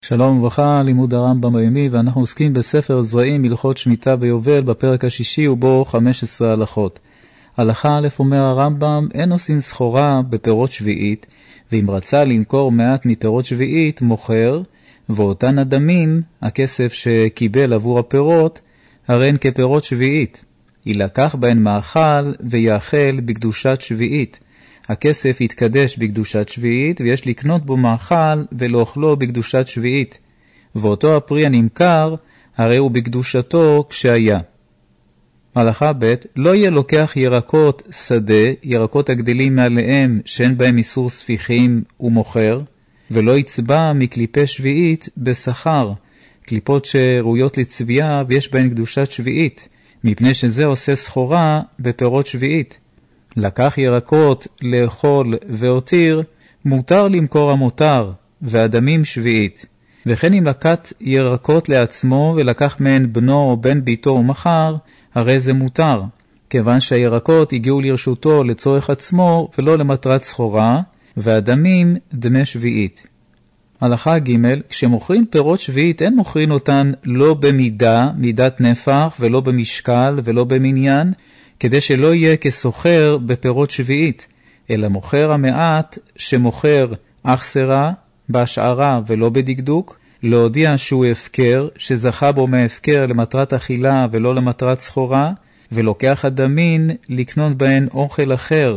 שלום וברכה, לימוד הרמב"ם היומי, ואנחנו עוסקים בספר זרעים, הלכות שמיטה ויובל, בפרק השישי ובו 15 הלכות. הלכה א' אומר הרמב"ם, אין עושים סחורה בפירות שביעית, ואם רצה למכור מעט מפירות שביעית, מוכר, ואותן אדמים, הכסף שקיבל עבור הפירות, הרי הן כפירות שביעית. ילקח בהן מאכל ויאכל בקדושת שביעית. הכסף יתקדש בקדושת שביעית, ויש לקנות בו מאכל ולאוכלו בקדושת שביעית. ואותו הפרי הנמכר, הרי הוא בקדושתו כשהיה. הלכה ב' לא יהיה לוקח ירקות שדה, ירקות הגדלים מעליהם שאין בהם איסור ספיחים ומוכר, ולא יצבע מקליפי שביעית בשכר, קליפות שראויות לצביעה ויש בהן קדושת שביעית, מפני שזה עושה סחורה בפירות שביעית. לקח ירקות לאכול והותיר, מותר למכור המותר, ואדמים שביעית. וכן אם לקט ירקות לעצמו ולקח מהן בנו או בן ביתו ומחר, הרי זה מותר, כיוון שהירקות הגיעו לרשותו לצורך עצמו ולא למטרת סחורה, ואדמים דמי שביעית. הלכה ג' כשמוכרים פירות שביעית אין מוכרים אותן לא במידה, מידת נפח, ולא במשקל ולא במניין, כדי שלא יהיה כסוחר בפירות שביעית, אלא מוכר המעט שמוכר אכסרה, בהשערה ולא בדקדוק, להודיע שהוא הפקר, שזכה בו מהפקר למטרת אכילה ולא למטרת סחורה, ולוקח אדמין לקנות בהן אוכל אחר.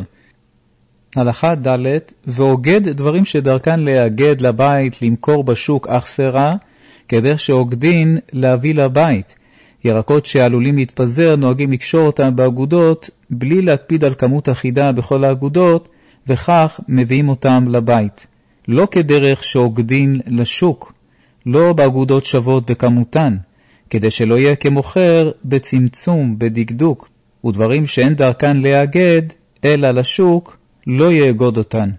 הלכה ד' ואוגד דברים שדרכן להגד לבית למכור בשוק אכסרה, כדרך שאוגדין להביא לבית. ירקות שעלולים להתפזר נוהגים לקשור אותם באגודות בלי להקפיד על כמות אחידה בכל האגודות, וכך מביאים אותם לבית. לא כדרך שאוגדין לשוק, לא באגודות שוות בכמותן, כדי שלא יהיה כמוכר בצמצום, בדקדוק, ודברים שאין דרכן להגד אלא לשוק לא יאגוד אותן.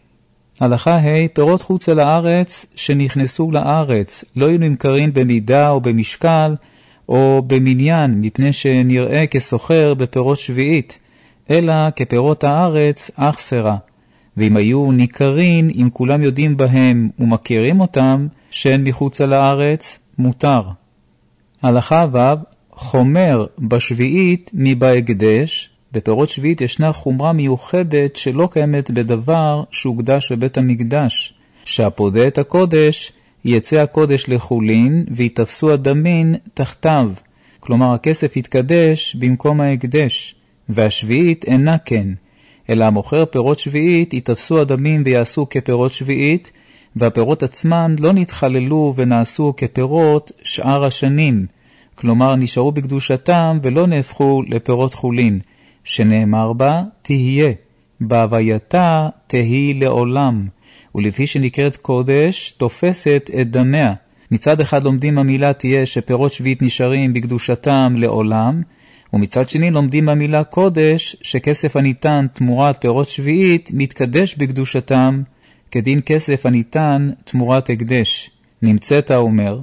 הלכה ה' פירות חוץ אל הארץ שנכנסו לארץ לא יהיו נמכרים במידה או במשקל או במניין, מפני שנראה כסוחר בפירות שביעית, אלא כפירות הארץ אכסרה. ואם היו ניכרים, אם כולם יודעים בהם ומכירים אותם, שהן מחוץ על הארץ, מותר. הלכה ו' חומר בשביעית מבהקדש. בפירות שביעית ישנה חומרה מיוחדת שלא קיימת בדבר שהוקדש בבית המקדש, שהפודה את הקודש, יצא הקודש לחולין ויתפסו הדמין תחתיו, כלומר הכסף יתקדש במקום ההקדש, והשביעית אינה כן, אלא המוכר פירות שביעית יתפסו הדמים ויעשו כפירות שביעית, והפירות עצמן לא נתחללו ונעשו כפירות שאר השנים, כלומר נשארו בקדושתם ולא נהפכו לפירות חולין, שנאמר בה תהיה, בהווייתה תהי לעולם, ולפי שנקראת קודש, תופסת את דמיה. מצד אחד לומדים המילה תהיה שפירות שביעית נשארים בקדושתם לעולם, ומצד שני לומדים המילה קודש, שכסף הניתן תמורת פירות שביעית מתקדש בקדושתם, כדין כסף הניתן תמורת הקדש. נמצאת אומר,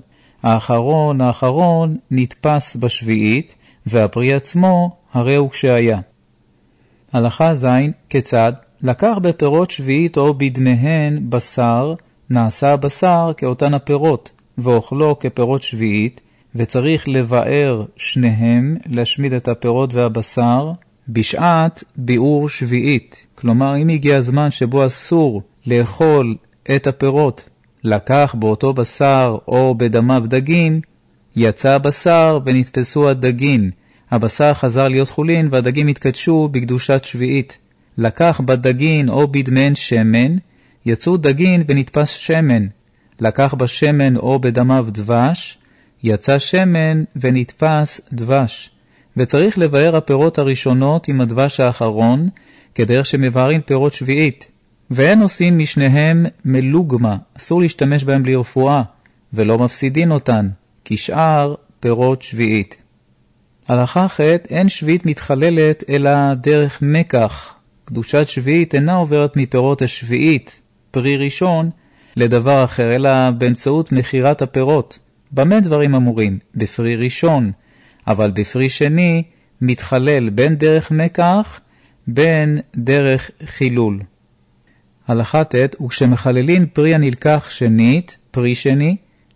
האחרון נתפס בשביעית, והפרי עצמו הרי הוא כשהיה. הלכה ז' כיצד? לקח בפירות שביעית או בדמיהן בשר, נעשה בשר כאותן הפירות, ואוכלו כפירות שביעית, וצריך לבאר שניהם, להשמיד את הפירות והבשר, בשעת ביאור שביעית. כלומר, אם הגיע הזמן שבו אסור לאכול את הפירות, לקח באותו בשר או בדמיו דגים, יצא הבשר ונתפסו הדגים. הבשר חזר להיות חולין והדגים התקדשו בקדושת שביעית. לקח בדגין או בדמיהן שמן, יצאו דגין ונתפס שמן. לקח בשמן או בדמיו דבש, יצא שמן ונתפס דבש. וצריך לבאר הפירות הראשונות עם הדבש האחרון, כדרך שמבארים פירות שביעית. ואין עושים משניהם מלוגמה, אסור להשתמש בהם לרפואה, ולא מפסידין אותן, כשאר פירות שביעית. הלכה ח' אין שביעית מתחללת אלא דרך מקח. קדושת שביעית אינה עוברת מפירות השביעית, פרי ראשון, לדבר אחר, אלא באמצעות מחירת הפירות. במה דברים אמורים? בפרי ראשון, אבל בפרי שני מתחלל בין דרך מקח, בין דרך חילול. הלכה ט' וכשמחללין פרי הנלקח שנית, פרי שני,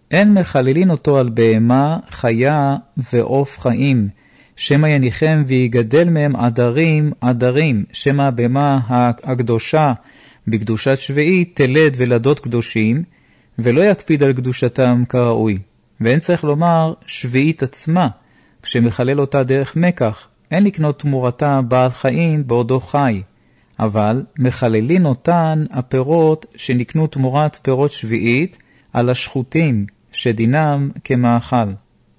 אין מחללין אותו על בהמה, חיה ועוף חיים, שמא יניחם ויגדל מהם עדרים, שמא הבהמה הקדושה בקדושת שביעית תלד ולדות קדושים, ולא יקפיד על קדושתם כראוי. ואין צריך לומר שביעית עצמה, כשמחלל אותה דרך מקח, אין לקנות תמורתה בעל חיים בעודו חי, אבל מחללין אותן הפירות שנקנו תמורת פירות שביעית על השחוטים, שדינם כמאכל.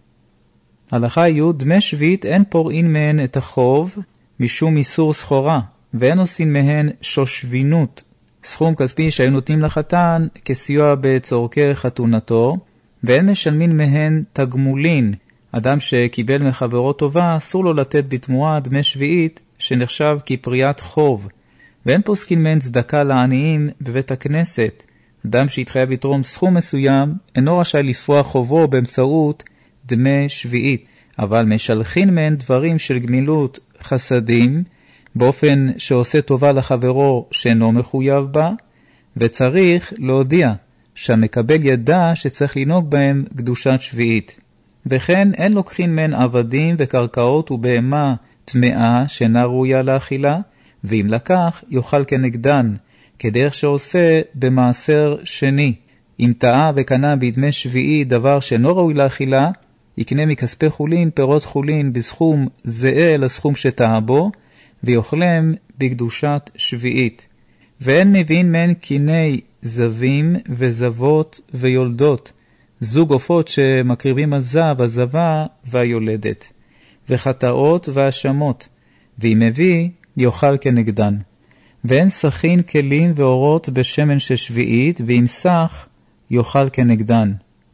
הלכה י' דמי שביעית אין פורעין מהן את החוב משום איסור סחורה, ואין עושים מהן שושבינות, סכום כספי שהיו נותנים לחתן כסיוע בצורכי חתונתו, ואין משלמין מהן תגמולין. אדם שקיבל מחברו טובה אסור לו לתת בתמורה דמי שביעית שנחשב כפריעת חוב, ואין פוסקין מהן צדקה לעניים בבית הכנסת. אדם שהתחייב לתרום סכום מסוים אינו רשאי לפרוע חובו באמצעות דמי שביעית, אבל משלחין מהן דברים של גמילות חסדים, באופן שעושה טובה לחברו שאינו מחויב בה, וצריך להודיע שהמקבל ידע שצריך לנהוג בהם קדושת שביעית. וכן אין לוקחין מהן עבדים וקרקעות ובהמה טמאה שאינה ראויה לאכילה, ואם לקח יאכל כנגדן, כדרך שעושה במעשר שני. אם טעה וקנה בדמי שביעי דבר שאינו ראוי לאכילה, יקנה מכספי חולין פירות חולין בסכום זהה לסכום שטעה בו, ויאכלם בקדושת שביעית. ואין מביאים מהן קיני זבים וזבות ויולדות, זוג עופות שמקריבים הזב, הזבה והיולדת, וחטאות והאשמות, ואם מביא יאכל כנגדן. ואין סכין כלים ואורות בשמן ששביעית, ואם סך יאכל כנגדן.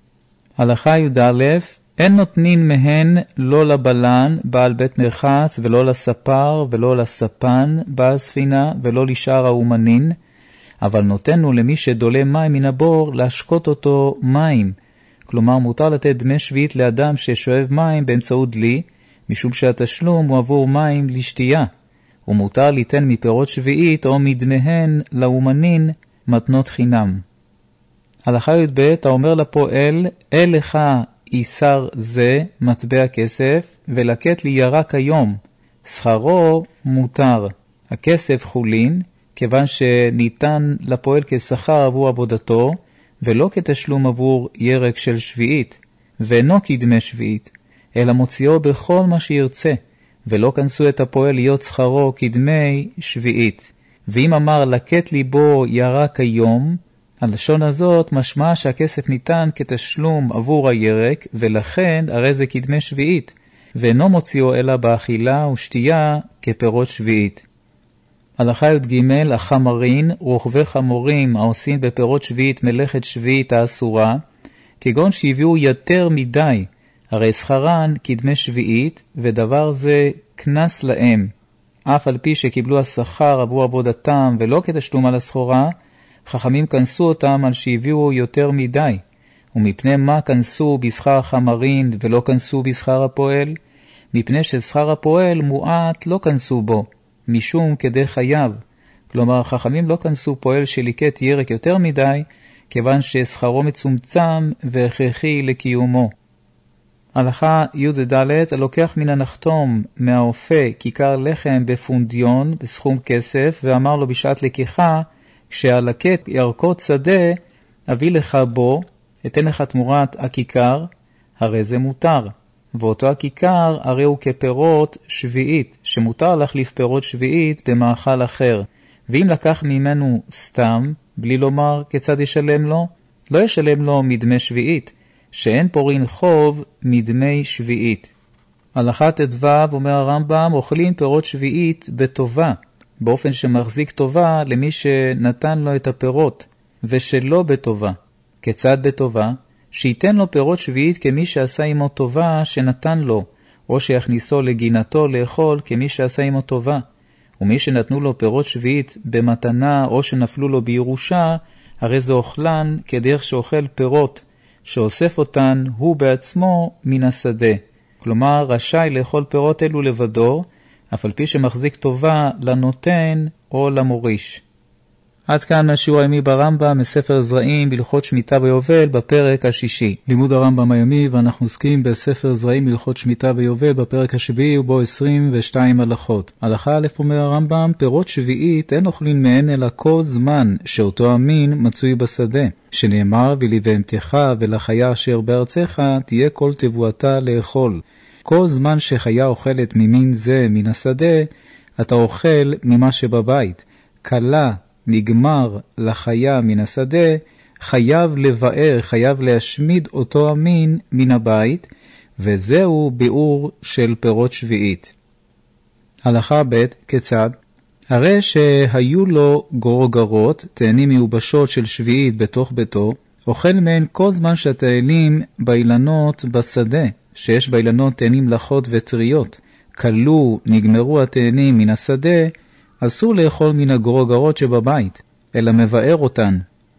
הלכה י"א אין נותנין מהן לא לבלן בעל בית מרחץ, ולא לספר ולא לספן בעל ספינה, ולא לשאר האומנין, אבל נותנו למי שדולה מים מן הבור להשקות אותו מים. כלומר מותר לתת דמי שביעית לאדם ששואב מים באמצעות דלי, משום שהתשלום הוא עבור מים לשתייה, ומותר ליתן מפירות שביעית או מדמיהן לאומנין מתנות חינם. הלכה י"ב האומר לפועל, אל לך איסר זה מטבע כסף, ולקט לי ירק היום, שכרו מותר. הכסף חולין, כיוון שניתן לפועל כשכר עבור עבודתו, ולא כתשלום עבור ירק של שביעית, ואינו כדמי שביעית, אלא מוציאו בכל מה שירצה, ולא כנסו את הפועל להיות שכרו כדמי שביעית. ואם אמר לקט לי בו ירק היום, הלשון הזאת משמע שהכסף ניתן כתשלום עבור הירק, ולכן הרי זה כדמי שביעית, ואינו מוציאו אלא באכילה ושתייה כפירות שביעית. הלכה י"ג החמרין, רוכבי חמורים העושים בפירות שביעית מלאכת שביעית האסורה, כגון שהביאו יותר מדי, הרי שכרן כדמי שביעית, ודבר זה כנס להם, אף על פי שקיבלו השכר עבור עבודתם ולא כתשלום על הסחורה, חכמים כנסו אותם על שהביאו יותר מדי. ומפני מה כנסו בשכר החמרין ולא כנסו בשכר הפועל? מפני ששכר הפועל מועט לא כנסו בו, משום כדי חייב. כלומר, חכמים לא כנסו פועל שליקט ירק יותר מדי, כיוון ששכרו מצומצם והכרחי לקיומו. הלכה י"ד הלוקח מן הנחתום מהאופה כיכר לחם בפונדיון בסכום כסף, ואמר לו בשעת לקיחה, כשהלקט ירקות שדה, אביא לך בו, אתן לך תמורת הכיכר, הרי זה מותר. ואותו הכיכר הרי הוא כפירות שביעית, שמותר להחליף פירות שביעית במאכל אחר. ואם לקח ממנו סתם, בלי לומר כיצד ישלם לו, לא ישלם לו מדמי שביעית, שאין פורין חוב מדמי שביעית. הלכה ט"ו אומר הרמב"ם, אוכלים פירות שביעית בטובה, באופן שמחזיק טובה למי שנתן לו את הפירות, ושלא בטובה. כיצד בטובה? שייתן לו פירות שביעית כמי שעשה עמו טובה שנתן לו, או שיכניסו לגינתו לאכול כמי שעשה עמו טובה. ומי שנתנו לו פירות שביעית במתנה או שנפלו לו בירושה, הרי זה אוכלן כדרך שאוכל פירות, שאוסף אותן הוא בעצמו מן השדה. כלומר, רשאי לאכול פירות אלו לבדו, אף על פי שמחזיק טובה לנותן או למוריש. עד כאן השיעור הימי ברמב"ם מספר זרעים בהלכות שמיטה ויובל בפרק השישי. לימוד הרמב"ם הימי, ואנחנו עוסקים בספר זרעים בהלכות שמיטה ויובל בפרק השביעי ובו 22 הלכות. הלכה א' אומר הרמב"ם, פירות שביעית אין אוכלים מהן אלא כל זמן שאותו המין מצוי בשדה, שנאמר ולבהמתך ולחיה אשר בארצך תהיה כל תבואתה לאכול. כל זמן שחיה אוכלת ממין זה מן השדה, אתה אוכל ממה שבבית. כלה נגמר לחיה מן השדה, חייב לבאר, חייב להשמיד אותו המין מן הבית, וזהו ביאור של פירות שביעית. הלכה ב' כיצד? הרי שהיו לו גרוגרות, תאנים מיובשות של שביעית בתוך ביתו, אוכל מהן כל זמן שהתאנים באילנות בשדה, שיש באילנות תאנים לחות וטריות. כלו, נגמרו התאנים מן השדה, אסור לאכול מן הגרוגרות שבבית, אלא מבאר אותן.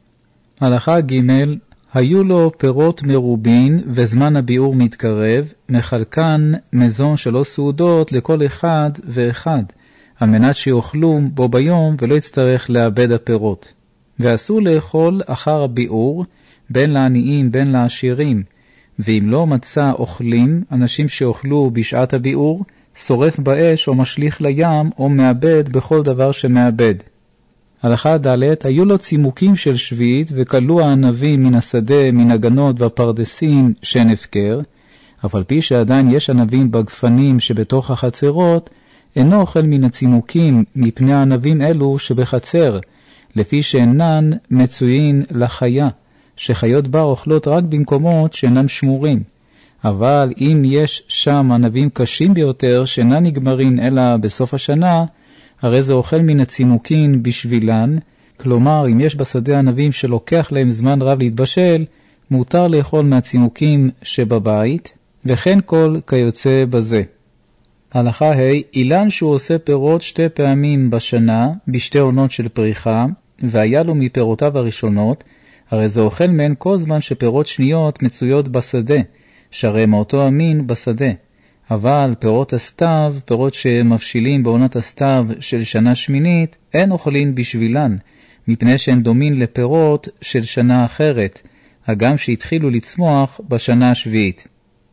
הלכה ג' היו לו פירות מרובין וזמן הביאור מתקרב, מחלקן מזון 3 סעודות לכל אחד ואחד, על מנת שיאכלו בו ביום ולא יצטרך לאבד הפירות. ואסור לאכול אחר הביאור, בין לעניים בין לעשירים, ואם לא מצא אוכלים, אנשים שאוכלו בשעת הביאור, שורף באש או משליך לים או מאבד בכל דבר שמאבד. הלכה ד' היו לו צימוקים של שביעית וכלו הענבים מן השדה, מן הגנות והפרדסים שאין הפקר, אבל פי שעדיין יש ענבים בגפנים שבתוך החצרות, אינו אוכל מן הצימוקים מפני הענבים אלו שבחצר, לפי שאינן מצויים לחיה, שחיות בה אוכלות רק במקומות שאינם שמורים. אבל אם יש שם ענבים קשים ביותר שאינם נגמרים אלא בסוף השנה, הרי זה אוכל מן הצימוקין בשבילן, כלומר אם יש בשדה ענבים שלוקח להם זמן רב להתבשל, מותר לאכול מהצימוקים שבבית, וכן כל כיוצא בזה. הלכה ה' אילן שהוא עושה פירות 2 פעמים בשנה, בשתי עונות של פריחה, והיה לו מפירותיו הראשונות, הרי זה אוכל מהן כל זמן שפירות שניות מצויות בשדה, שהרי מאותו המין בשדה. אבל פירות הסתיו, פירות שמבשילים בעונת הסתיו של שנה שמינית, אין אוכלים בשבילן, מפני שהן דומין לפירות של שנה אחרת, הגם שהתחילו לצמוח בשנה השביעית.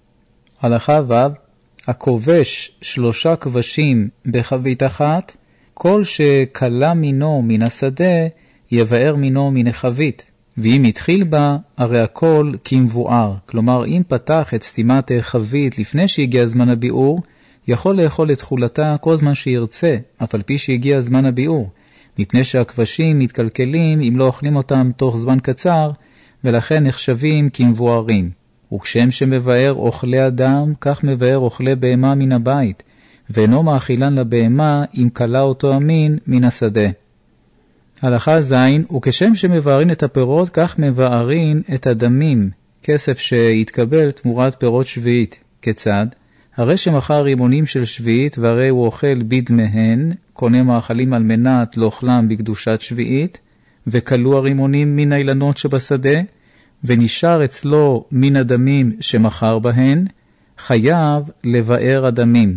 הלכה ו' הכובש 3 כבשים בחבית אחת, כל שכלה מינו מן השדה, יבאר מינו מן החבית. ואם התחיל בה, הרי הכל כמבואר. כלומר, אם פתח את סתימת חבית לפני שהגיע זמן הביאור, יכול לאכול את תכולתה כל זמן שירצה, אף על פי שהגיע זמן הביאור, מפני שהכבשים מתקלקלים אם לא אוכלים אותם תוך זמן קצר, ולכן נחשבים כמבוארים. וכשם שמבאר אוכלי אדם, כך מבאר אוכלי בהמה מן הבית, ואינו מאכילן לבהמה אם קלה אותו המין מן השדה. הלכה ז' וכשם שמבארין את הפירות, כך מבארין את הדמים, כסף שהתקבל תמורת פירות שביעית. כיצד? הרי שמחר רימונים של שביעית, והרי הוא אוכל בדמיהן, קונה מאכלים על מנת לאוכלם בקדושת שביעית, וכלו הרימונים מן האילנות שבשדה, ונשאר אצלו מן הדמים שמחר בהן, חייב לבאר הדמים.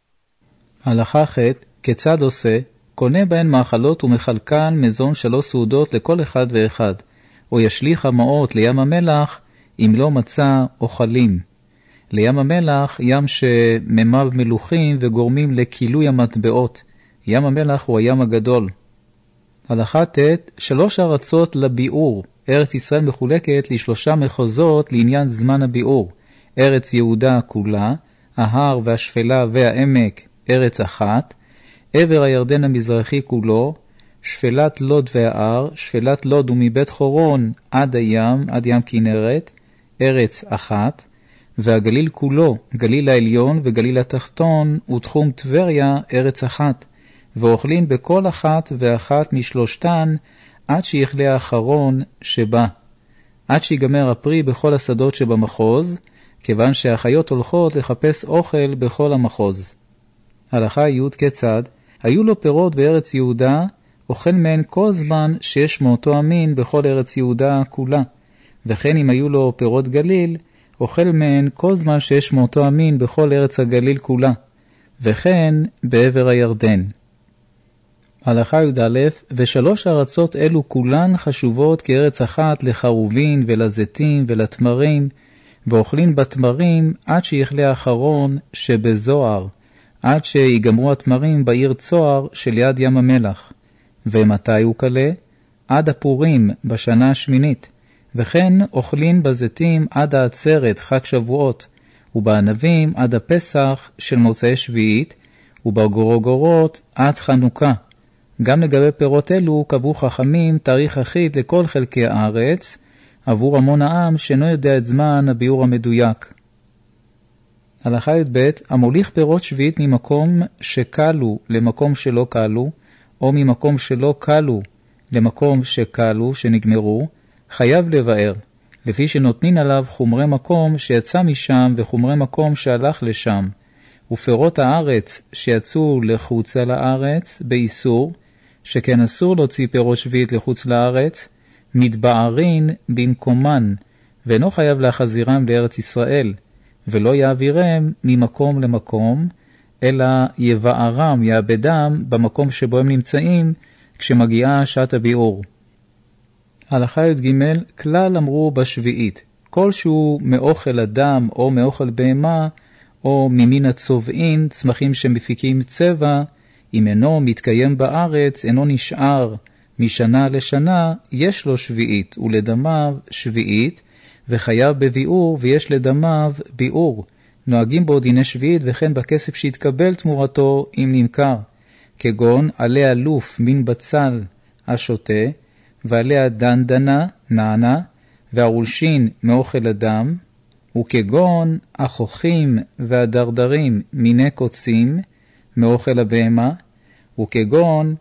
הלכה ח' כיצד עושה? קונה בהן מאכלות ומחלקן מזון 3 סעודות לכל אחד ואחד, או ישליך המעות לים המלח אם לא מצא אוכלים. לים המלח ים שממיו מלוכים וגורמים לכילוי המטבעות. ים המלח הוא הים הגדול. הלכה ט' 3 ארצות לביאור. ארץ ישראל מחולקת ל3 מחוזות לעניין זמן הביאור. ארץ יהודה כולה, ההר והשפלה והעמק ארץ אחת, עבר הירדן המזרחי כולו, שפלת לוד והער, שפלת לוד ומבית חורון עד הים, עד ים כנרת, ארץ אחת, והגליל כולו, גליל העליון וגליל התחתון, ותחום טבריה ארץ אחת, ואוכלים בכל אחת ואחת משלושתן, עד שיחלה האחרון שבא, עד שיגמר הפרי בכל השדות שבמחוז, כיוון שהחיות הולכות לחפש אוכל בכל המחוז. הלכה י' כיצד? היו לו פירות בארץ יהודה, אוכל מהן כל זמן שיש מאותו המין בכל ארץ יהודה כולה, וכן אם היו לו פירות גליל, אוכל מהן כל זמן שיש מאותו המין בכל ארץ הגליל כולה, וכן בעבר הירדן. הלכה י"א, ושלוש ארצות אלו כולן חשובות כארץ אחת לחרובין ולזיתים ולתמרים, ואוכלים בתמרים עד שיכלה האחרון שבזוהר, עד שיגמרו התמרים בעיר צוהר שליד ים המלח. ומתי הוא כלה? עד הפורים בשנה השמינית, וכן אוכלים בזיתים עד העצרת חג שבועות, ובענבים עד הפסח של מוצאי שביעית, ובגורוגורות עד חנוכה. גם לגבי פירות אלו קבעו חכמים תאריך אחיד לכל חלקי הארץ, עבור המון העם שאינו יודע את זמן הביאור המדויק. הלכה י"ב, המוליך פירות שביעית ממקום שקלו למקום שלא קלו, או ממקום שלא קלו למקום שקלו, שנגמרו, חייב לבאר, לפי שנותנין עליו חומרי מקום שיצא משם וחומרי מקום שהלך לשם, ופירות הארץ שיצאו לחוץ לארץ באיסור, שכן אסור להוציא פירות שביעית לחוץ לארץ, מתבערין במקומן, ואינו חייב להחזירם לארץ ישראל, ולא יעבירם ממקום למקום, אלא יבערם, יאבדם במקום שבו הם נמצאים, כשמגיעה שעת הביאור. הלכה י"ג, כלל אמרו בשביעית, כלשהו מאוכל אדם או מאוכל בהמה, או ממין הצובעים, צמחים שמפיקים צבע, אם אינו מתקיים בארץ, אינו נשאר משנה לשנה, יש לו שביעית, ולדמיו שביעית, וחייב בביאור, ויש לדמיו ביאור. נוהגים בו דיני שביעית, וכן בכסף שהתקבל תמורתו אם נמכר, כגון עלי אלוף מן בצל השוטה, ועליה דנדנה, נענה, והרולשין מאוכל אדם, וכגון החוכים והדרדרים מיני קוצים, מאוכל הבהמה, וכגון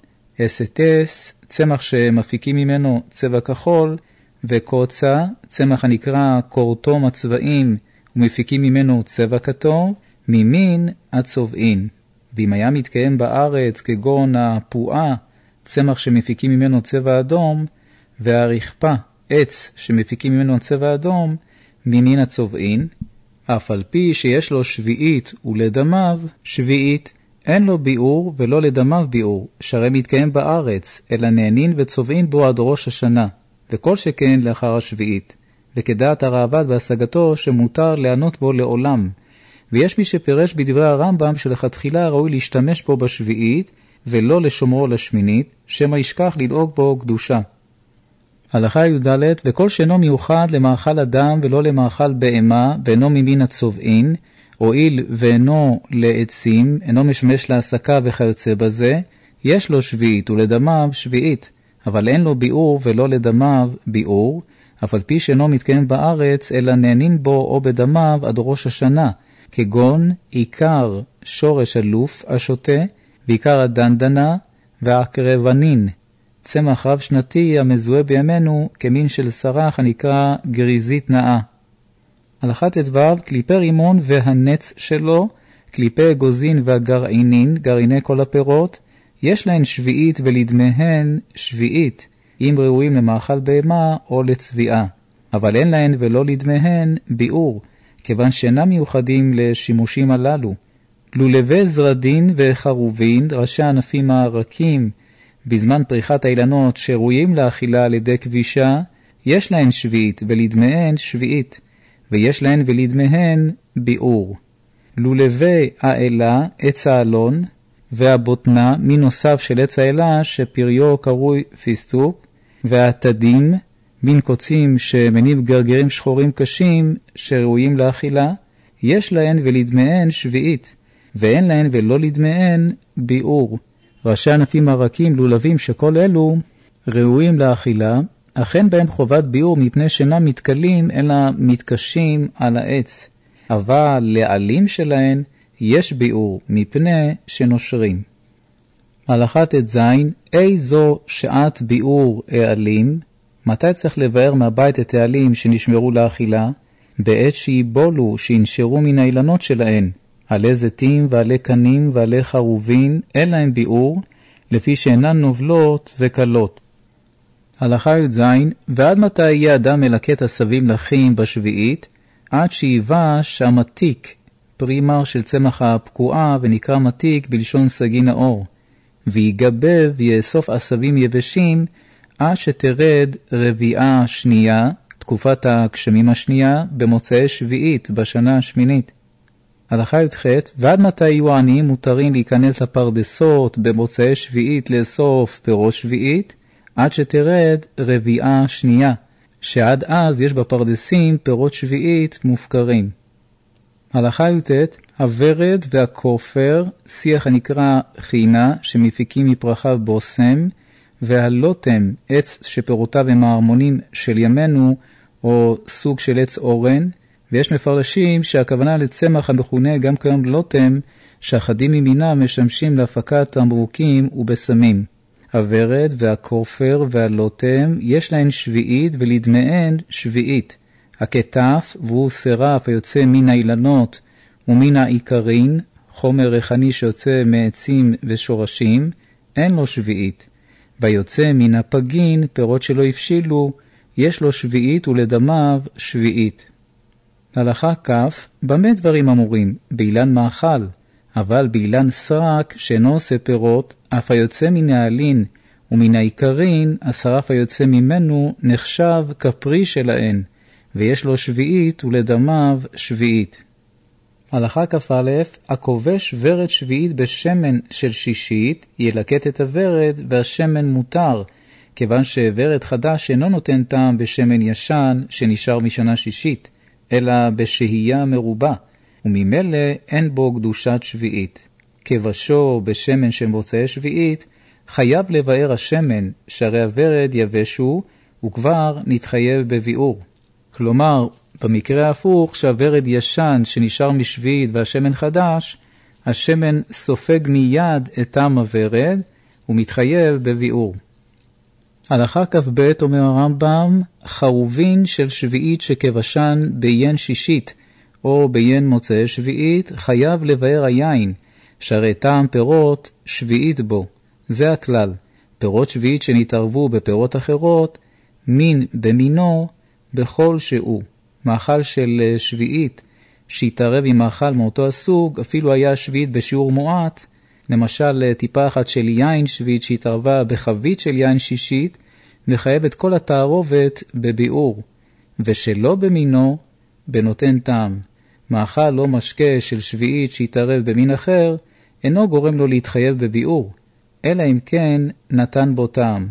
אסטס, צמח שמפיקים ממנו צבע כחול, וקוצה, צמח הנקרא קורטום הצבעים, ומפיקים ממנו צבע כתום, ממין הצובעין. ואם היה מתקיים בארץ כגון הפועה, צמח שמפיקים ממנו צבע אדום, והרחפה, עץ שמפיקים ממנו צבע אדום, ממין הצובעין, אף על פי שיש לו שביעית ולדמיו שביעית, אין לו ביאור ולא לדמיו ביאור, שהרי מתקיים בארץ, אלא נהנין וצובעין בו עד ראש השנה, וכל שכן לאחר השביעית, וכדעת הרעב"ד בהשגתו שמותר לענות בו לעולם. ויש מי שפירש בדברי הרמב"ם שלכתחילה ראוי להשתמש בו בשביעית, ולא לשומרו לשמינית, שמא ישכח לנהוג בו קדושה. הלכה י"ד, וכל שאינו מיוחד למאכל אדם ולא למאכל בהמה, ואינו ממין הצובעין, הואיל ואינו לעצים, אינו משמש להעסקה וכיוצא בזה, יש לו שביעית ולדמיו שביעית, אבל אין לו ביאור ולא לדמיו ביאור, אף על פי שאינו מתקיים בארץ, אלא נהנין בו או בדמיו עד ראש השנה, כגון עיקר שורש אלוף השוטה, ועיקר הדנדנה והקרבנין, צמח רב שנתי המזוהה בימינו כמין של שרח הנקרא גריזית נאה. הלכה ט"ו, קליפי רימון והנץ שלו, קליפי אגוזין והגרעינין, גרעיני כל הפירות, יש להן שביעית ולדמיהן שביעית, אם ראויים למאכל בהמה או לצביעה, אבל אין להן ולא לדמיהן ביאור, כיוון שאינם מיוחדים לשימושים הללו. לולבי זרדין וחרובין, ראשי הענפים הרכים, בזמן פריחת האילנות שראויים לאכילה על ידי כבישה, יש להן שביעית ולדמיהן שביעית, ויש להן ולדמיהן ביאור. לולבי האלה, עץ האלון, והבוטנה, מין נוסף של עץ האלה שפריו קרוי פיסטוק, והעתדים, מין קוצים שמניב גרגרים שחורים קשים שראויים לאכילה, יש להן ולדמיהן שביעית, ואין להן ולא לדמיהן ביאור. ראשי ענפים הרכים, לולבים שכל אלו ראויים לאכילה, אכן בהם חובת ביאור מפני שאינם מתקלים אלא מתקשים על העץ, אבל לעלים שלהן יש ביאור מפני שנושרים. הלכה ט"ז, איזו שעת ביאור העלים? מתי צריך לבאר מהבית את העלים שנשמרו לאכילה? בעת שיבולו, שינשרו מן האילנות שלהן, עלי זיתים ועלי קנים ועלי חרובין, אין להם ביאור, לפי שאינן נובלות וקלות. הלכה י"ז, ועד מתי יהיה אדם מלקט עשבים לחים בשביעית? עד שיבש המתיק, פרי מר של צמח הפקועה, ונקרא מתיק בלשון סגי נאור. ויגבב ויאסוף עשבים יבשים, עד שתרד רביעה שנייה, תקופת הגשמים השנייה, במוצאי שביעית, בשנה השמינית. הלכה י"ח, ועד מתי יהיו העניים מותרים להיכנס לפרדסות במוצאי שביעית לאסוף פירות שביעית? עד שתרד רביעה שנייה, שעד אז יש בפרדסים פירות שביעית מופקרים. הלכה י"ט, הוורד והכופר, שיח הנקרא חינה, שמפיקים מפרחיו בוסם, והלוטם, עץ שפירותיו הם ההרמונים של ימינו, או סוג של עץ אורן, ויש מפרשים שהכוונה לצמח המכונה גם כיום לוטם, שאחדים ממינם משמשים להפקת תמרוקים ובשמים. הוורד והכופר והלוטם יש להן שביעית ולדמיהן שביעית. הכתף, והוא שרף היוצא מן האילנות ומן העיקרין, חומר ריחני שיוצא מעצים ושורשים, אין לו שביעית. ויוצא מן הפגין, פירות שלא הפשילו, יש לו שביעית ולדמיו שביעית. הלכה כף, במה דברים אמורים? באילן מאכל, אבל באילן סרק שאינו עושה פירות, אף היוצא מן העלין ומן העיקרין, השרף היוצא ממנו נחשב כפרי שלהן, ויש לו שביעית ולדמיו שביעית. הלכה כ"א, הכובש ורד שביעית בשמן של שישית, ילקט את הוורד והשמן מותר, כיוון שורד חדש אינו נותן טעם בשמן ישן שנשאר משנה שישית, אלא בשהייה מרובה, וממילא אין בו קדושת שביעית. כבשו בשמן של מוצאי שביעית, חייב לבאר השמן, שהרי הוורד יבשו, וכבר נתחייב בביאור. כלומר, במקרה ההפוך, שהוורד ישן שנשאר משביעית והשמן חדש, השמן סופג מיד את טעם הוורד, ומתחייב בביאור. הלכה כ"ב אומר הרמב"ם, חרובין של שביעית שכבשן ביין שישית, או ביין מוצאי שביעית, חייב לבאר היין, שהרי טעם פירות שביעית בו. זה הכלל. פירות שביעית שנתערבו בפירות אחרות, מין במינו, בכל שהוא. מאכל של שביעית שהתערב עם מאכל מאותו הסוג, אפילו היה שביעית בשיעור מועט, למשל טיפה אחת של יין שביעית שהתערבה בחבית של יין שישית, מחייב את כל התערובת בביאור, ושלא במינו, בנותן טעם. מאכל לא משקה של שביעית שהתערב במין אחר, אינו גורם לו להתחייב בביאור, אלא אם כן נתן בו טעם.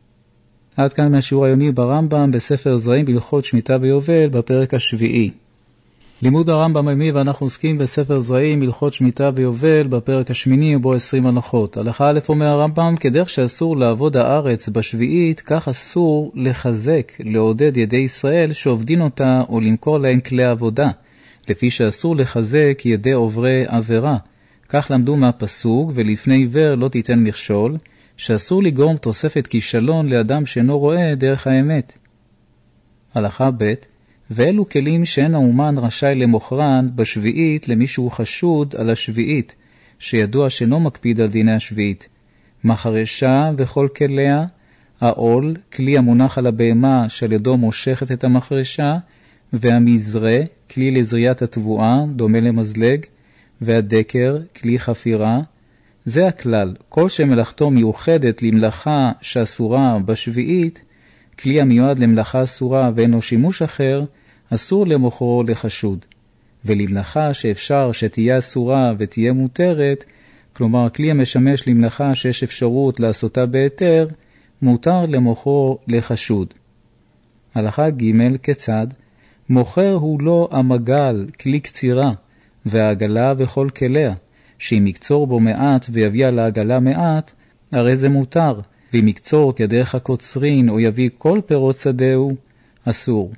עד כאן מהשיעור היומי ברמב"ם בספר זרעים בהלכות שמיטה ויובל בפרק השביעי. לימוד הרמב"ם היומי, ואנחנו עוסקים בספר זרעים בהלכות שמיטה ויובל בפרק השמיני ובו 20 הלכות. הלכה א' אומר הרמב"ם, כדרך שאסור לעבוד הארץ בשביעית, כך אסור לחזק, לעודד ידי ישראל שעובדין אותה או למכור להם כלי עבודה, לפי שאסור לחזק ידי עוברי עבירה. כך למדו מהפסוק, ולפני עיוור לא תיתן מכשול, שאסור לגרום תוספת כישלון לאדם שאינו רואה דרך האמת. הלכה ב', ואלו כלים שאין האומן רשאי למוכרן בשביעית למישהו חשוד על השביעית, שידוע שאינו מקפיד על דיני השביעית. מחרשה וכל כליה, העול, כלי המונח על הבהמה שעל ידו מושכת את המחרשה, והמזרה, כלי לזריית התבואה, דומה למזלג, והדקר, כלי חפירה. זה הכלל, כל שמלאכתו מיוחדת למלאכה שאסורה בשביעית, כלי המיועד למלאכה אסורה ואין לו שימוש אחר, אסור למוכרו לחשוד. ולמלאכה שאפשר שתהיה אסורה ותהיה מותרת, כלומר כלי המשמש למלאכה שיש אפשרות לעשותה בהיתר, מותר למוכרו לחשוד. הלכה ג' כיצד? מוכר הוא לא המגל, כלי קצירה, והעגלה וכל כליה, שאם יקצור בו מעט ויביא על העגלה מעט, הרי זה מותר, ואם יקצור כדרך הקוצרין או יביא כל פירות שדהו, אסור.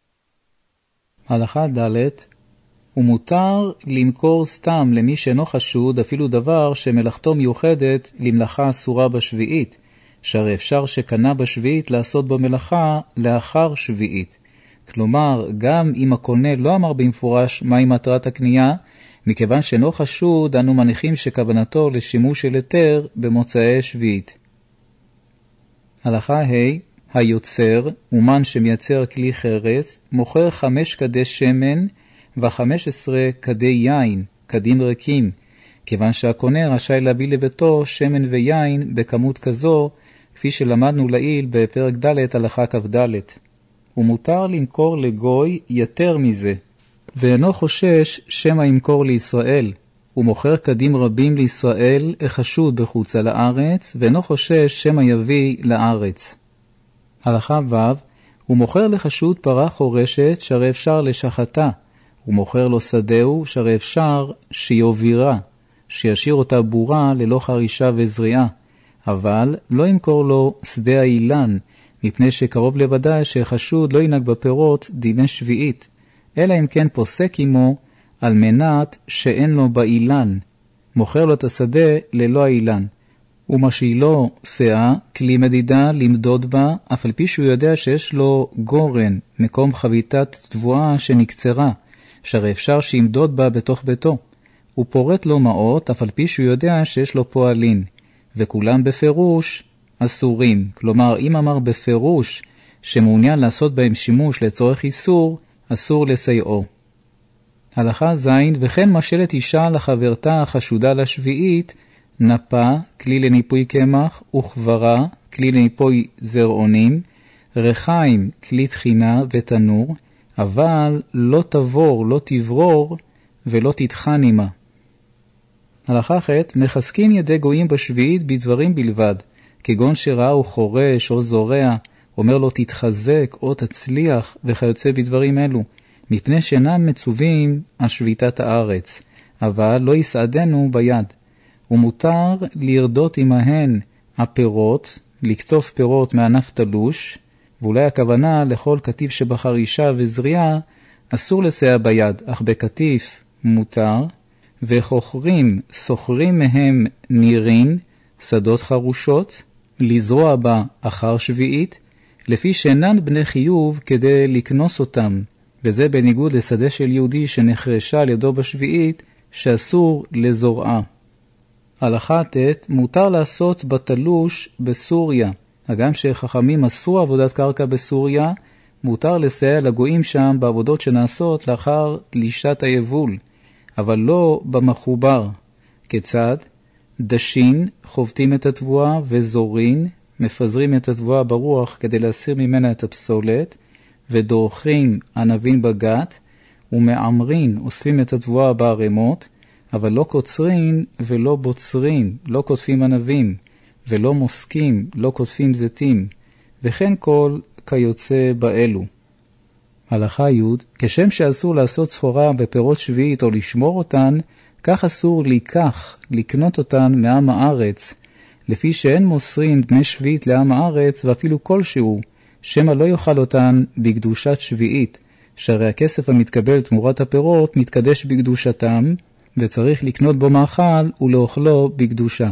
הלכה ד' ומותר למכור סתם למי שאינו חשוד אפילו דבר שמלאכתו מיוחדת למלאכה אסורה בשביעית, שהרי אפשר שקנה בשביעית לעשות במלאכה לאחר שביעית. כלומר, גם אם הקונה לא אמר במפורש מהי מטרת הקנייה, מכיוון שאינו חשוד, אנו מניחים שכוונתו לשימוש של היתר במוצאי שביעית. הלכה ה' היוצר, אומן שמייצר כלי חרס, מוכר 5 כדי שמן ו15 כדי יין, כדים ריקים, כיוון שהקונה רשאי להביא לביתו שמן ויין בכמות כזו, כפי שלמדנו לעיל בפרק ד' הלכה כ"ד. ומותר למכור לגוי יותר מזה, ואינו חושש שמא ימכור לישראל. הוא מוכר קדים רבים לישראל החשוד בחוצה לארץ, ואינו חושש שמא יביא לארץ. הלכה ו' הוא מוכר לחשוד פרה חורשת שהרי אפשר לשחטה, הוא מוכר לו שדהו שהרי אפשר שיובירה, שישאיר אותה בורה ללא חרישה וזריעה, אבל לא ימכור לו שדה האילן, מפני שקרוב לוודאי שחשוד לא ינהג בפירות דיני שביעית, אלא אם כן פוסק עמו על מנת שאין לו באילן, מוכר לו את השדה ללא האילן. ומשאילו שאה, כלי מדידה למדוד בה, אף על פי שהוא יודע שיש לו גורן, מקום חביתת תבואה שנקצרה, שהרי אפשר שימדוד בה בתוך ביתו. הוא פורט לו מעות, אף על פי שהוא יודע שיש לו פועלין, וכולם בפירוש אסורים. כלומר, אם אמר בפירוש שמעוניין לעשות בהם שימוש לצורך איסור, אסור לסייעו. הלכה ז' וכן משלת אישה לחברתה החשודה לשביעית, נפה, כלי לניפוי קמח, וכברה, כלי לניפוי זרעונים, רחיים, כלי תחינה ותנור, אבל לא תבור, לא תברור, ולא תתחן עמה. הלכה ח' מחזקין ידי גויים בשביעית בדברים בלבד, כגון שראה הוא חורש או זורע, אומר לו תתחזק או תצליח וכיוצא בדברים אלו, מפני שאינם מצווים על שביתת הארץ, אבל לא יסעדנו ביד. ומותר לרדות עמהן הפירות, לקטוף פירות מענף תלוש, ואולי הכוונה לכל כתיף שבחרישה וזריעה, אסור לסייע ביד, אך בכתיף מותר, וחוכרים, סוחרים מהם נירין, שדות חרושות, לזרוע בה אחר שביעית, לפי שאינן בני חיוב כדי לקנוס אותם, וזה בניגוד לשדה של יהודי שנחרשה על ידו בשביעית, שאסור לזורעה. הלכה ט' מותר לעשות בתלוש בסוריה, הגם שחכמים אסרו עבודת קרקע בסוריה, מותר לסייע לגויים שם בעבודות שנעשות לאחר תלישת היבול, אבל לא במחובר. כיצד? דשין, חובטים את התבואה, וזורין, מפזרים את התבואה ברוח כדי להסיר ממנה את הפסולת, ודורכים ענבים בגת, ומעמרין, אוספים את התבואה בערימות, אבל לא קוצרין ולא בוצרין, לא קוטפים ענבים, ולא מוסקים, לא קוטפים זיתים, וכן כל כיוצא באלו. הלכה י' כשם שאסור לעשות סחורה בפירות שביעית או לשמור אותן, כך אסור לקנות אותן מעם הארץ, לפי שאין מוסרין דמי שביעית לעם הארץ ואפילו כלשהו, שמא לא יאכל אותן בקדושת שביעית, שהרי הכסף המתקבל תמורת הפירות מתקדש בקדושתם, וצריך לקנות בו מאכל ולאוכלו בקדושה.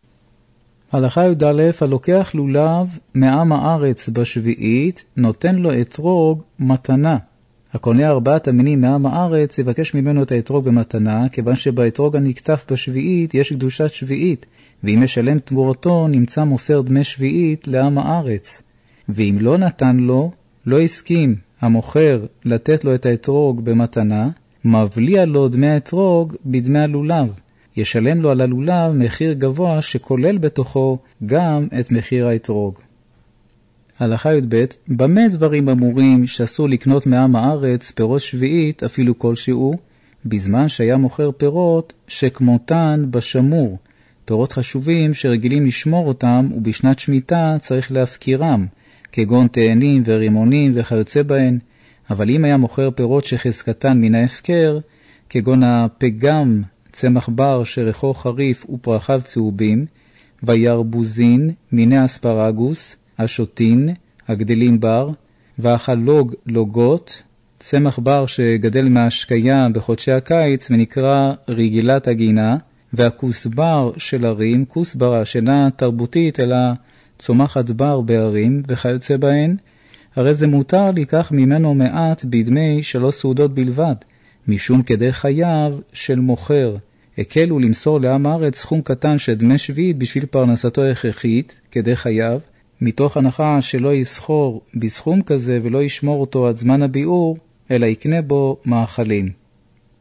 הלכה י"א הלוקח לולב מעם הארץ בשביעית, נותן לו אתרוג מתנה. הקונה 4 המינים מעם הארץ יבקש ממנו את האתרוג במתנה, כיוון שבאתרוג הנקטף בשביעית יש קדושת שביעית, ואם משלם תמורתו נמצא מוסר דמי שביעית לעם הארץ. ואם לא נתן לו, לא הסכים המוכר לתת לו את האתרוג במתנה, מבליע לו דמי האתרוג בדמי הלולב. ישלם לו על הלולב מחיר גבוה שכולל בתוכו גם את מחיר האתרוג. הלכה י"ב במה דברים אמורים שאסור לקנות מעם הארץ פירות שביעית אפילו כלשהו, בזמן שהיה מוכר פירות שכמותן בשמור, פירות חשובים שרגילים לשמור אותם ובשנת שמיטה צריך להפקירם, כגון תאנים ורימונים וכיוצא בהן. אבל אם היה מוכר פירות שחזקתן מן ההפקר, כגון הפגם, צמח בר שריחו חריף ופרחיו צהובים, וירבוזין, מיני אספרגוס, השוטין, הגדלים בר, והחלוג לוגות, צמח בר שגדל מהשקיה בחודשי הקיץ ונקרא רגילת הגינה, והכוסבר של ערים, כוסברה שאינה תרבותית אלא צומחת בר בערים וכיוצא בהן, הרי זה מותר לקח ממנו מעט בדמי 3 סעודות בלבד, משום כדי חייו של מוכר. הקלו למסור לעם הארץ סכום קטן של דמי שביעית בשביל פרנסתו הכרחית, כדי חייו, מתוך הנחה שלא יסחור בסכום כזה ולא ישמור אותו עד זמן הביאור, אלא יקנה בו מאכלים.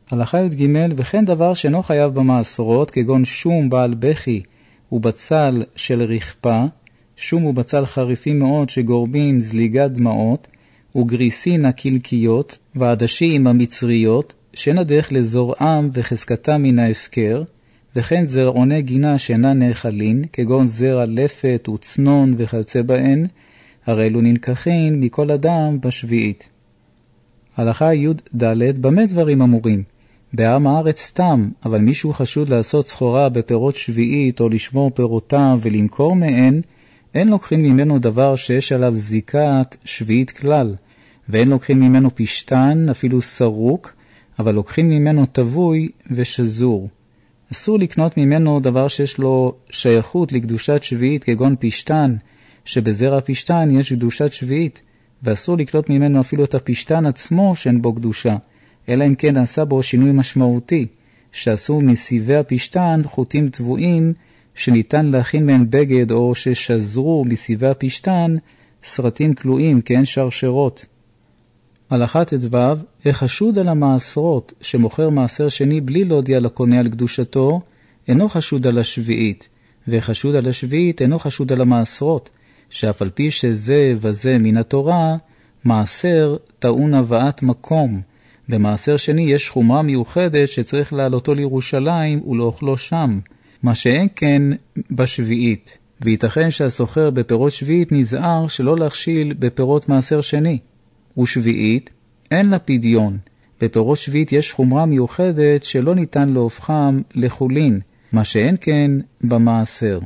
הלכה י"ג, וכן דבר שאינו חייב במעשרות, כגון שום בעל בכי ובצל של רחפה, שום ובצל חריפים מאוד שגורמים זליגת דמעות, וגריסין הקלקיות, ועדשים המצריות, שאין הדרך לזורעם וחזקתם מן ההפקר, וכן זרעוני גינה שאינן נאכלין, כגון זרע לפת וצנון וכיוצא בהן, הרי אלו נלקחין מכל אדם בשביעית. הלכה י"ד, במה דברים אמורים? בעם הארץ סתם, אבל מישהו חשוד לעשות סחורה בפירות שביעית או לשמור פירותם ולמכור מהן, אין לוקחים ממנו דבר שיש עליו זיקת שביעית כלל, ואין לוקחים ממנו פשטן, אפילו סרוק, אבל לוקחים ממנו תבוי ושזור. אסור לקנות ממנו דבר שיש לו שייכות לקדושת שביעית, כגון פשטן, שבזרע פשטן יש קדושת שביעית, ואסור לקנות ממנו אפילו את הפשטן עצמו שאין בו קדושה, אלא אם כן נעשה בו שינוי משמעותי, שעשו מסיבי הפשטן חוטים טבועים, שניתן להכין מהן בגד, או ששזרו מסיבי הפשטן סרטים כלואים, כן שרשרות. הלכה ט"ו, החשוד על המעשרות שמוכר מעשר שני בלי להודיע לקונה על קדושתו, אינו חשוד על השביעית, וחשוד על השביעית אינו חשוד על המעשרות, שאף על פי שזה וזה מן התורה, מעשר טעון הבאת מקום. במעשר שני יש חומרה מיוחדת שצריך לעלותו לירושלים ולאוכלו שם, מה שאין כן בשביעית, וייתכן שהסוחר בפירות שביעית נזהר שלא להכשיל בפירות מעשר שני. ושביעית אין לה פדיון. בפירות שביעית יש חומרה מיוחדת שלא ניתן להופכם לחולין, מה שאין כן במעשר.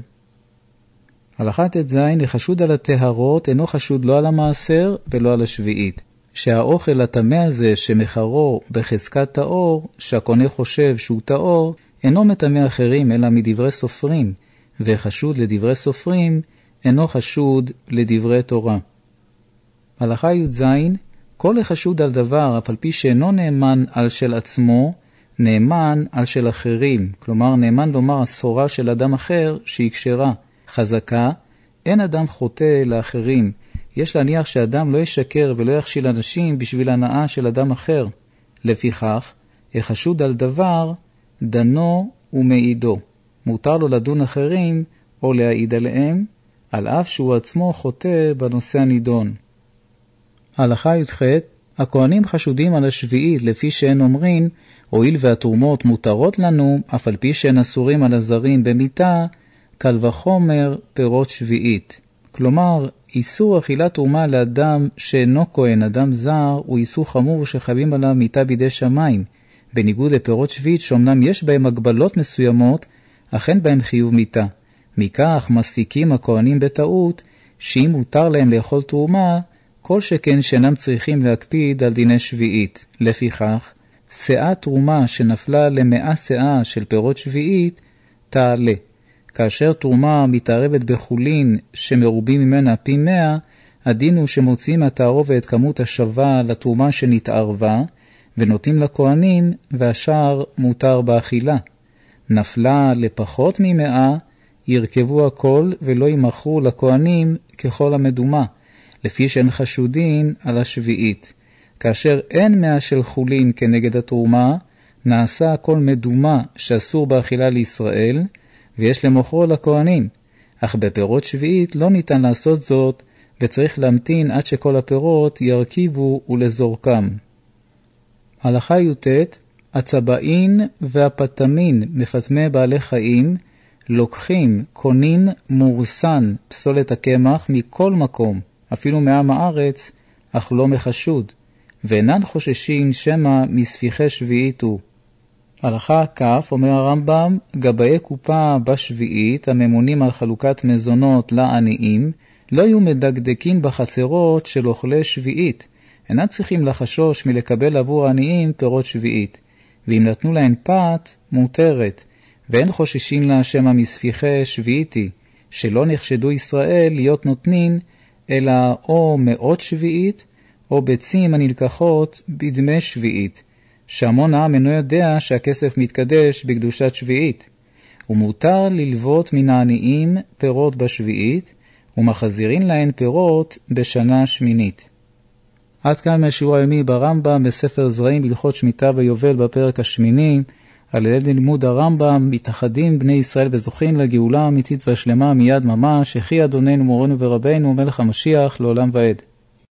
הלכה ט"ז, החשוד על הטהרות אינו חשוד לא על המעשר ולא על השביעית. שהאוכל הטמא הזה שמחרו בחזקת טהור, שהקונה חושב שהוא טהור, אינו מטמא אחרים אלא מדברי סופרים, וחשוד לדברי סופרים אינו חשוד לדברי תורה. הלכה י"ז, כל החשוד על דבר, אף על פי שאינו נאמן על של עצמו, נאמן על של אחרים, כלומר נאמן לומר הסחורה של אדם אחר שהיא כשרה, חזקה, אין אדם חוטא לאחרים, יש להניח שאדם לא ישקר ולא יכשיל אנשים בשביל הנאה של אדם אחר. לפיכך, החשוד על דבר, דנו ומעידו. מותר לו לדון אחרים או להעיד עליהם, על אף שהוא עצמו חוטא בנושא הנידון. הלכה י"ח, הכהנים חשודים על השביעית לפי שהן אומרים, הואיל והתרומות מותרות לנו, אף על פי שהן אסורים על הזרים במיתה, קל וחומר פירות שביעית. כלומר, איסור אכילת תרומה לאדם שאינו כהן, אדם זר, הוא איסור חמור שחייבים עליו מיתה בידי שמיים, בניגוד לפירות שביעית שאומנם יש בהם הגבלות מסוימות, אך אין בהם חיוב מיתה. מכך מסיקים הכהנים בטעות, שאם מותר להם לאכול תרומה, כל שכן שאינם צריכים להקפיד על דיני שביעית. לפיכך, שאה תרומה שנפלה ל100 שאה של פירות שביעית, תעלה. כאשר תרומה מתערבת בחולין שמרובים ממנה פי 100, הדין הוא שמוציאים מהתערובת כמות השווה לתרומה שנתערבה, ונותנים לכהנים, והשאר מותר באכילה. נפלה לפחות מ100, ירכבו הכל ולא ימכרו לכהנים ככל המדומה, לפי שאין חשודין על השביעית. כאשר אין 100 של חולין כנגד התרומה, נעשה הכל מדומה שאסור באכילה לישראל, ויש למוכרו לכהנים. אך בפירות שביעית לא ניתן לעשות זאת, וצריך להמתין עד שכל הפירות ירכיבו ולזורקם. הלכה י"ט, הצבעין והפטמין מפטמי בעלי חיים, לוקחים, קונים מורסן פסולת הקמח מכל מקום, אפילו מעם הארץ, אך לא מחשוד, ואינן חוששים שמא מספיחי שביעית הוא. הלכה כ', אומר הרמב"ם, גבאי קופה בשביעית הממונים על חלוקת מזונות לעניים, לא יהיו מדקדקים בחצרות של אוכלי שביעית, אינם צריכים לחשוש מלקבל עבור העניים פירות שביעית, ואם נתנו להן פת, מותרת, ואין חוששים לה שמא מספיחי שביעיתי, שלא נחשדו ישראל להיות נותנים, אלא או מאות שביעית, או ביצים הנלקחות בדמי שביעית, שהמון העם אינו יודע שהכסף מתקדש בקדושת שביעית, ומותר ללוות מן העניים פירות בשביעית, ומחזירין להן פירות בשנה שמינית. עד כאן מהשיעור היומי ברמב"ם בספר זרעים בהלכות שמיטה ויובל בפרק השמיני. על ידי לימוד הרמב"ם מתאחדים בני ישראל וזוכים לגאולה האמיתית והשלמה מיד ממש, יחי אדוננו מורנו ורבנו מלך המשיח לעולם ועד.